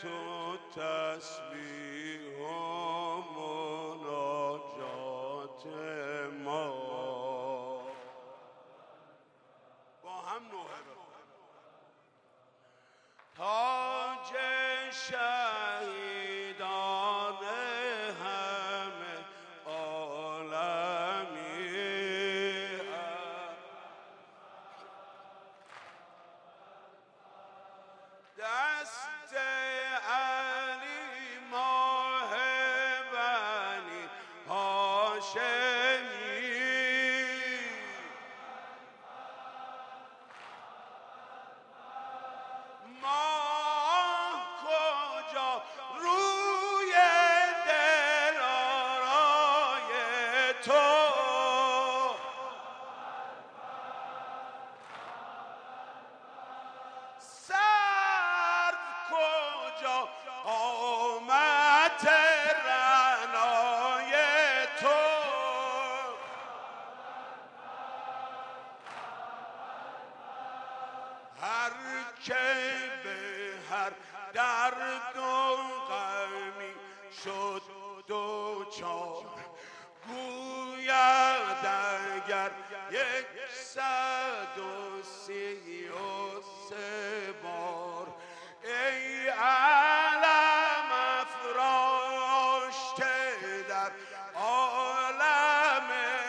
تو تسبیح و مناجات ما. با هم نوحه تاج شهیدان همه عالمی، دست علی ماه بنی هاشمی، ماه کجا روی دلارای تو، کجا قامت رعنای تو، هر که به هر درد و غمی شد دوچار، گوید اگر 133 بار ای علم افراشته در عالم،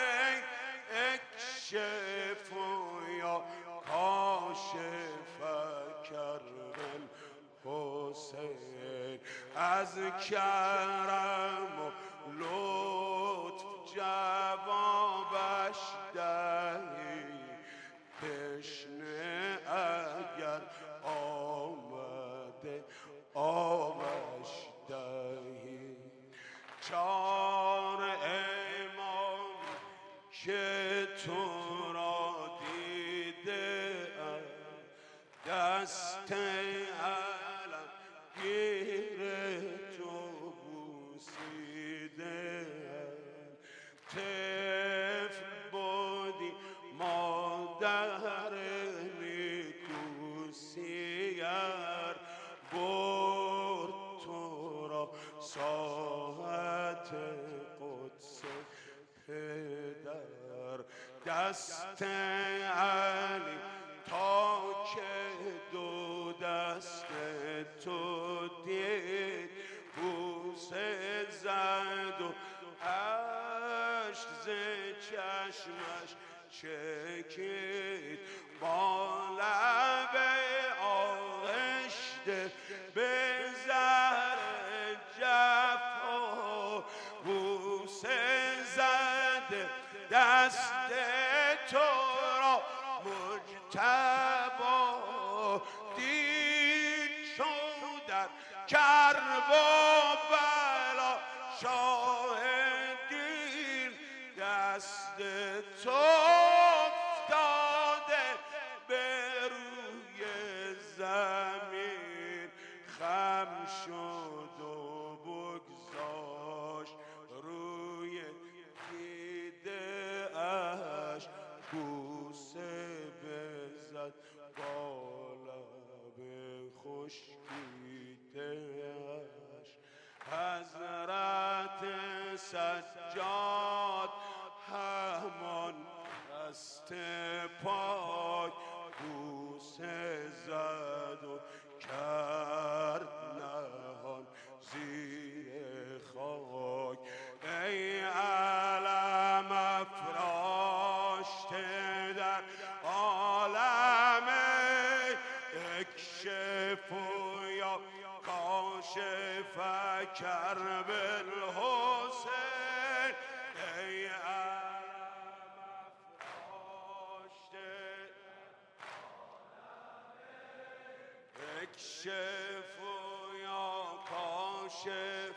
اکشف یا کاشف کرب الحسین، از کرم و لطف جوابش دهی، تشنه اگر آمده آبش دهی. 4 امام که تو را دیده ام، دست علم گیر تو بوسیده ام، طفل بودی مادر نیکوسیر، برد تو را ساحت قدس پدر، دست علی تا که دو دست تو دید، بوسه زد و اشک ز چشمش چکید، با لب آغشته به زهر جفا، بوسه زده دست تو را مجتبی، دید چون در کرب و بلا شاهدین، دست تو افتاده به روی زمین، خم شد و بگذاشت روی دیده اش، بوسه بزد با لب خشکیده اش، حضرت سجاد همان دست پای، بوسه زد و کرد نهان زیر خاک، ای علم افراشته در عالم، اکشف یا کاشف کرب الحسین، ای علم افراشته اکشف یا کاشف،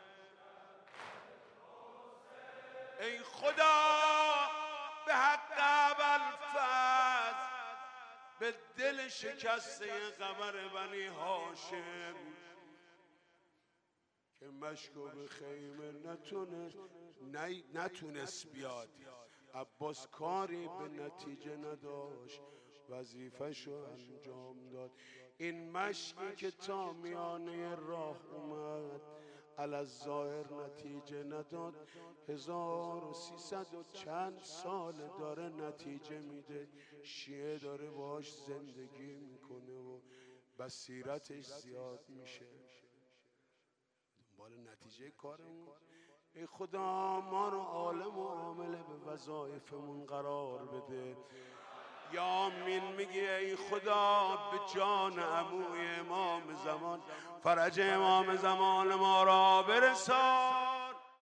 ای خدا به حق ابوالفضل، به دل شکسته قمر بنی هاشم که مشکوب خیمه نتونست بیاد، عباس کاری به نتیجه نداشت، وظیفه‌شو انجام داد. این مشکی که تا میانه راه اومد الظاهر نتیجه نداد، 1300 و چند سال داره نتیجه میده. شیعه داره باش زندگی میکنه و بصیرتش زیاد میشه، دنبال نتیجه کارمون. ای خدا ما رو عالم و عامل به وظایفمون قرار بده. یا آمین میگی ای خدا به جان عموی امام زمان فرج امام زمان ما را برسان.